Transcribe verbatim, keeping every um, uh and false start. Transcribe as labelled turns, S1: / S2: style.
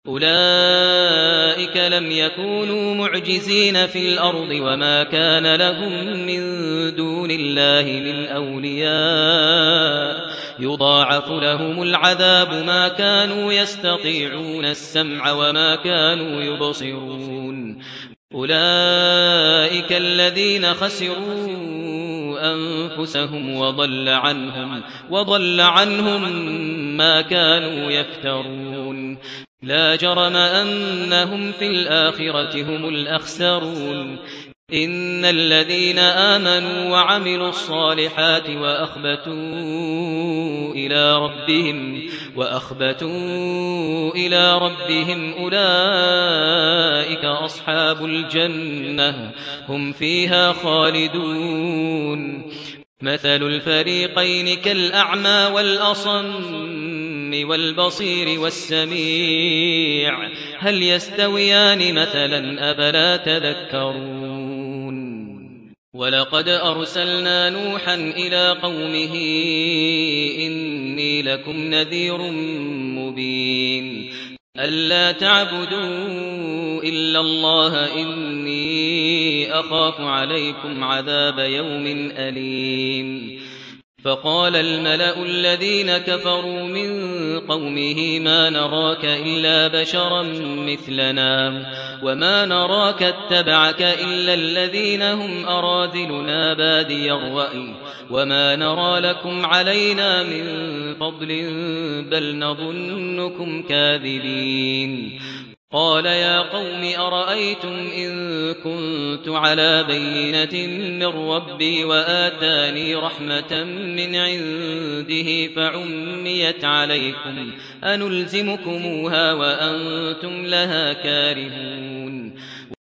S1: أولئك لم يكونوا معجزين في الأرض وما كان لهم من دون الله من أولياء يضاعف لهم العذاب ما كانوا يستطيعون السمع وما كانوا يبصرون أولئك الذين خسروا أنفسهم وضل عنهم, وضل عنهم ما كانوا يفترون لا جرم أنهم في الآخرة هم الأخسرون إن الذين آمنوا وعملوا الصالحات وأخبتوا إلى ربهم وأخبتوا إلى ربهم أولئك أصحاب الجنة هم فيها خالدون مثل الفريقين كالأعمى والأصم والبصير والسميع هل يستويان مثلا أفلا تذكرون ولقد أرسلنا نوحا إلى قومه إني لكم نذير مبين ألا تعبدوا إلا الله إني أخاف عليكم عذاب يوم أليم فقال الملأ الذين كفروا من قومه ما نراك إلا بشرا مثلنا وما نراك اتبعك إلا الذين هم أراذلنا بادي الرأي وما نرى لكم علينا من فضل بل نظنكم كاذبين قال يا قوم أرأيتم إن كنت على بينة من ربي وآتاني رحمة من عنده فعميت عليكم أنلزمكموها وأنتم لها كارهون